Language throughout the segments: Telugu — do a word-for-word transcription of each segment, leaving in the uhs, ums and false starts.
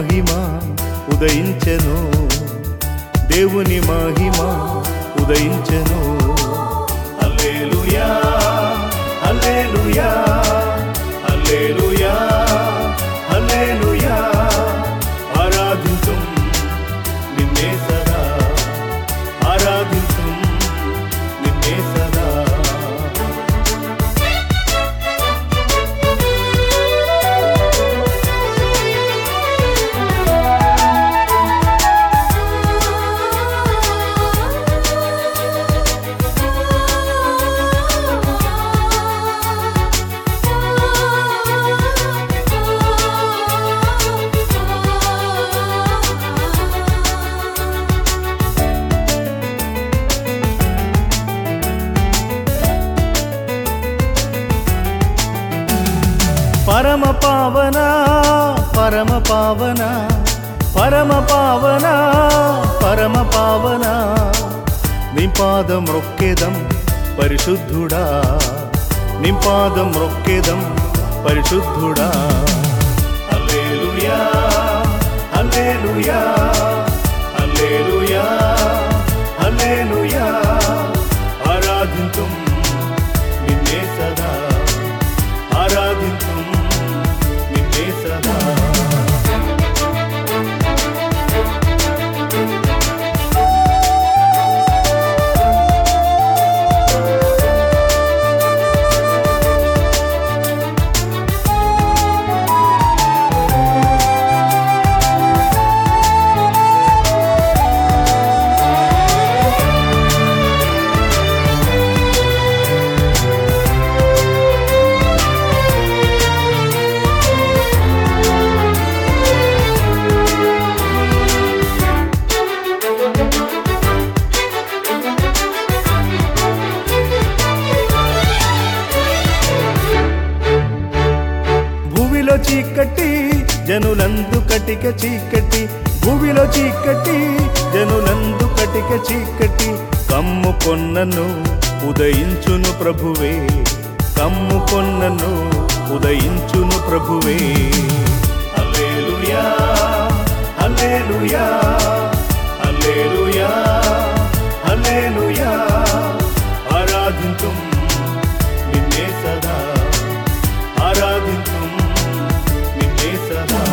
మహిమ ఉదయించెను, దేవుని మహిమ ఉదయించెను. హల్లెలూయా హల్లెలూయా హల్లెలూయా హల్లెలూయా, ఆరాధించుం నిన్నే సదా, ఆరాధించుం నిన్నే సదా. పరమ పావన పరమ పావన పరమ పావన పరమ పావన, నీ పాదం రొక్కెదం పరిశుద్ధుడా, నీ పాదం రొక్కెదం పరిశుద్ధుడా. హల్లెలూయా హల్లెలూయా హల్లెలూయా హల్లెలూయా, ఆరాధించుం నిన్నే సదా, ఆరాధించుం నిన్నే సదా. భూమిలో చీకటి జనులందు కటిక చీకటి, భూమిలో చీకటి జనులందు కటిక చీకటి, కమ్ము కొన్నను ఉదయించును ప్రభువే, కమ్ము కొన్నను ఉదయించును ప్రభువే. హల్లెలూయా హల్లెలూయా హల్లెలూయా హల్లెలూయా, ఆరాధించుం నిన్నే సదా, ఆరాధించుం నిన్నే సదా.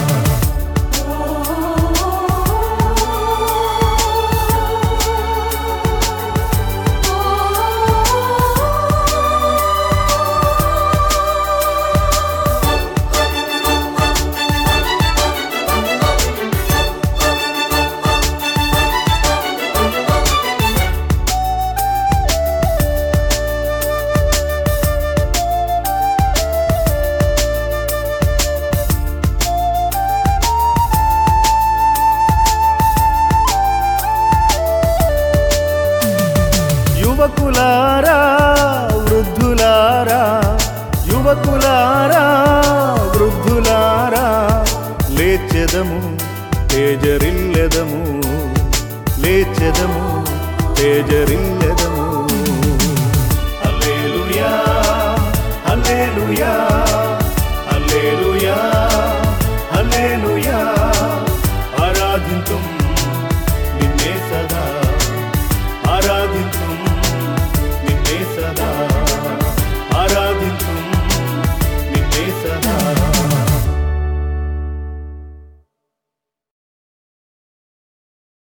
యువకులారా వృద్ధులారా యువకులారా వృద్ధులారా, లేచెదము తేజరిల్లెదము, లేచెదము తేజరిల్లెదము. హల్లెలూయా హల్లెలూయా హల్లెలూయా హల్లెలూయా,